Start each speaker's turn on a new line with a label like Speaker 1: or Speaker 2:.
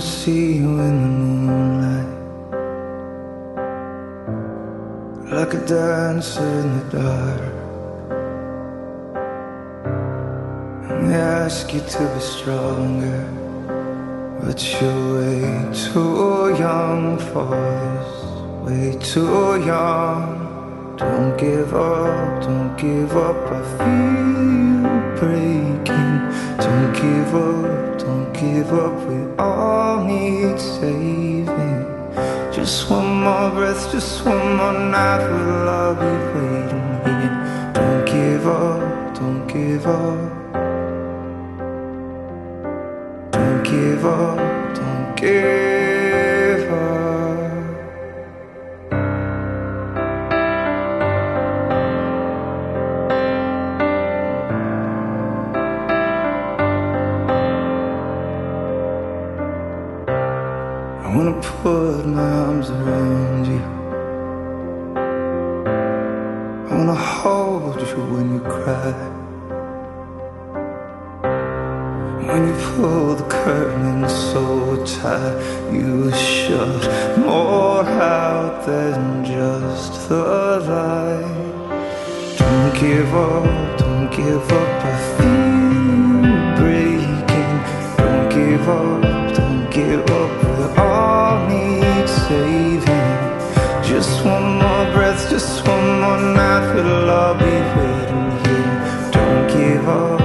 Speaker 1: see you in the moonlight, like a dancer in the dark. And they ask you to be stronger, but you're way too young for this, way too young. Don't give up, don't give up, I feel you breaking. Don't give up, don't give up, we all need saving. Just one more breath, just one more night, we'll all be waiting here. Don't give up, don't give up. Don't give up, don't give up. I wanna put my arms around you, I wanna hold you when you cry. When you pull the curtain so tight, you shut more out than just the light. Don't give up, don't give up, I feel you breaking. Don't give up, don't give up, we all need saving. Just one more breath, just one more night, we'll all be waiting here. Don't give up,